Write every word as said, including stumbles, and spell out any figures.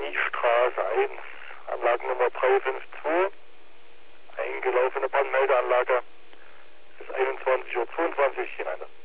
Niestraße eins, Anlagennummer drei fünf zwei, eingelaufene Brandmeldeanlage, ist einundzwanzig Uhr zweiundzwanzig hinein.